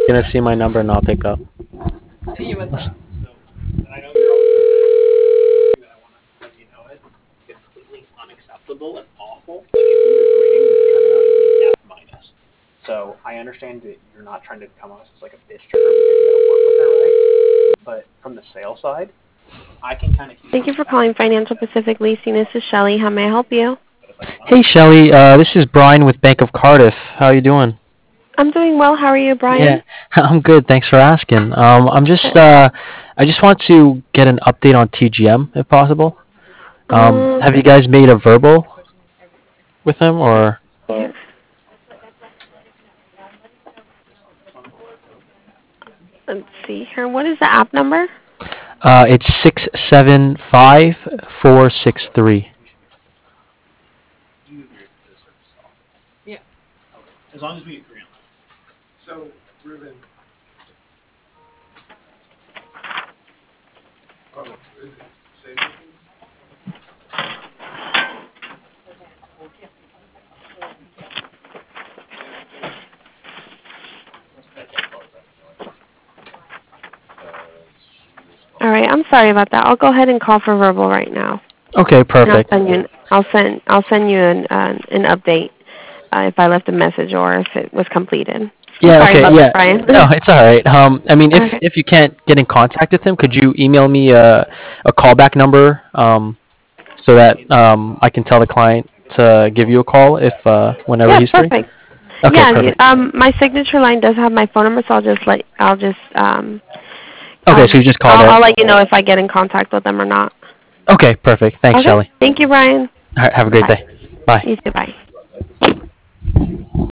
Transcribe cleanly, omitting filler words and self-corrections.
Gonna see my number and I'll pick up. Sí, Let's- basta. So, I know you're always I want to let you know it. It's completely unacceptable and awful. Like, if your grading this turnout is an F minus. So, I understand that you're not trying to come off as like a bitch to her because you got to work with her, right? But from the sales side, I can kind of hear Thank in you the for back calling of Financial your head. Pacific Leasing. This is Shelly. How may I help you? But it's like Hey Shelly, this is Brian with Bank of Cardiff. How you doing? I'm doing well. How are you, Yeah, Brian? I'm good. Thanks for asking. I just want to get an update on TGM if possible. Um, Have you guys made a verbal with him or? let's see here. What is the app number? It's 675463. we should be fine. Do you agree with the service at all? Yeah. Okay. As long as we agree on that. So, Ruben, oh, say something? I can't close that anyway. Because she was All calling. right. I'm sorry about that. I'll go ahead and call for verbal right now. Okay, And perfect. I'll send you an update if I left a message or if it was completed. I'm Yeah, sorry okay, about yeah. that, Brian. No, it's all right. I mean, Okay. if you can't get in contact with him, could you email me a callback number so that I can tell the client to give you a call if whenever Yeah, he's free? perfect. Okay, Yeah, perfect. my signature line does have my phone number, so Okay, I'll so you just call I'll that. let you know if I get in contact with them or not. Okay, perfect. Thanks, Okay. Shelly. Thank you, Brian. All right, have a great Bye. day. Bye. You too. Bye.